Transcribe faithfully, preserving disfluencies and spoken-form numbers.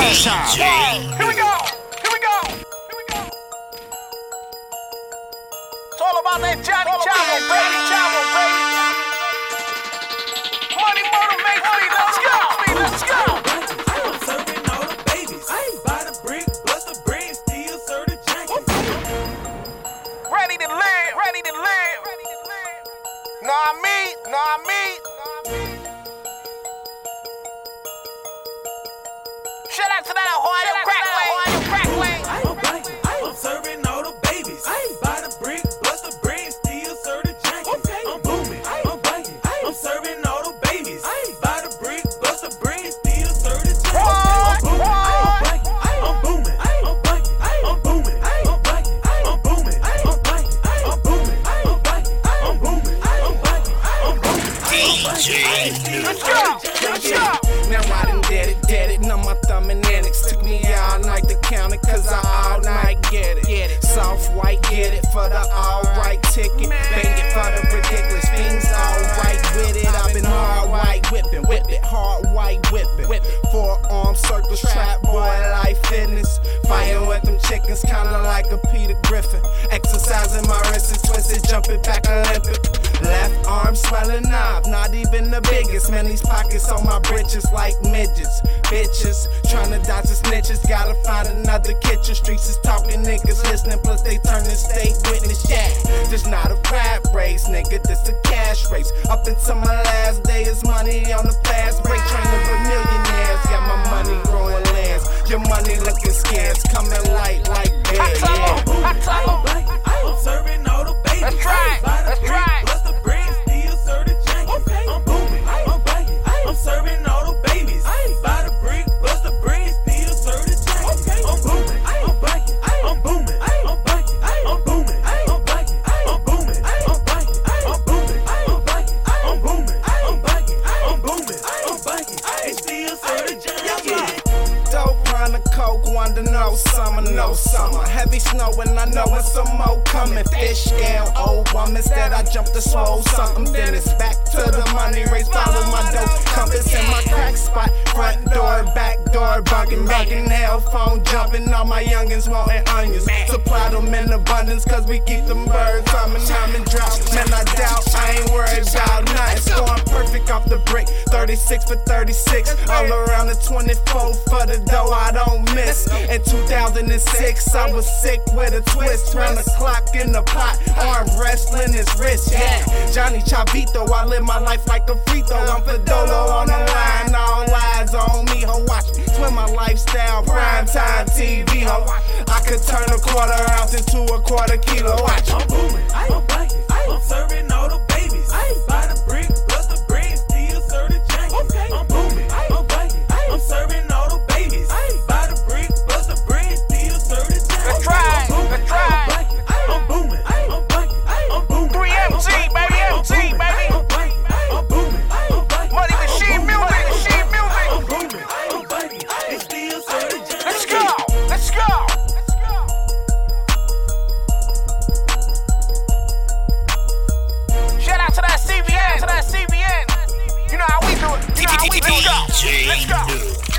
Here we go. Here we go. Here we go. It's all about that Johnny Chavo, baby. Chavo, baby. Money motivates me. Let's go. Let's go. I'm serving all the babies. Buy the brick, bust the bread, still serve the jacket. Ready to live. Ready to live. Ready to live. Know what I mean? Know what I mean? Shout out to that Ohio Crackway. Ohio Crackway. I'm biting, I'm serving all the babies. Buy the brick, bust the bread, still serve the jacket. I'm booming, I'm biting, I'm serving all the babies. Buy the brick, bust the bread, still serve the jacket. I'm booming, I'm biting, I'm booming, I'm biting, I'm booming, I'm biting, I'm booming, I'm biting, I'm booming, I'm biting, I'm booming, I'm biting. Let's go. Let's go. Now I done did it, did it, numb my thumb and annex. Took me all night to count it, cause I all night get it. Get it. Soft white, get it for the alright ticket. Bang it for the ridiculous things, alright with it. I've been hard white whipping, whip it, hard white whipping. Forearm circles, trap boy, life fitness. Fighting with them chickens, kinda like a Peter Griffin. Exercising my wrist is twisted, jumping back Olympic. Left arm swelling knob, not even the biggest. Man, these pockets on my britches like midgets. Bitches, tryna dodge the snitches, gotta find another kitchen. Streets is talking, niggas listening, plus they turning state witness. Yeah, this not a rap race, nigga, this a cash race. Up until my last day is money on the fast break. Training for millionaires, got my money growing lands. Your money looking scarce, coming light like bear. I told him, I told him. I'm serving all the babies. Let's try it, let's try it. Bust the bread, still serve the jacket. I'm booming, I'm biting, I'm serving all the babies. Buy the brick, bust the bread, still serve the jacket. I'm booming, I'm biting, I'm booming, I'm biting, I'm booming, I'm biting, I'm booming, I'm biting, I'm booming, I'm biting, I'm booming, I'm biting, I'm booming, I'm biting, and still serve the jacket. Dope, run the coke, wonder no summer, no summer. Heavy snow and I know it's some more coming. Fish scale, old woman said I jumped the swole something. Then it's back to the money race, follow my dope compass in my crack spot. Front door, back door, bugging, bugging, hell phone jumping. All my youngins wanting onions. Supply them in abundance, cause we keep them birds humming, time and drought. Man, I doubt, I ain't worried about nothing. Scoring perfect off the brick, thirty-six for thirty-six. All around the twenty-four for the dough, I don't miss. In two thousand six, I was sick with a twist. Round the clock in the pot, arm wrestling is wrist, yeah. Johnny Chavito, I live my life like a free throw. I'm Fedolo on the line, all eyes on me, ho. Watch me twin my lifestyle, prime time T V, ho. I could turn a quarter ounce into a quarter kilo. Watch I'm booming, I'm biting, I'm serving all the babies. Buy the brick, bust the bread, still serve the jacket. I'm booming, I'm biting, I'm serving all the babies. Buy the brick, bust the bread, still serve the jacket. Let's try it. Let's try it. I'm booming, I'm biting, I'm booming. three M G, baby, M G, baby. I'm biting, I'm booming, I'm biting. Money machine music, machine music. I'm booming, I'm biting, and still serve the jacket. Let's go. Let's go. Let's go. Shout out to that C V N, to that C V N. You know how we do it. You know how we do it. Let's go. Let's go.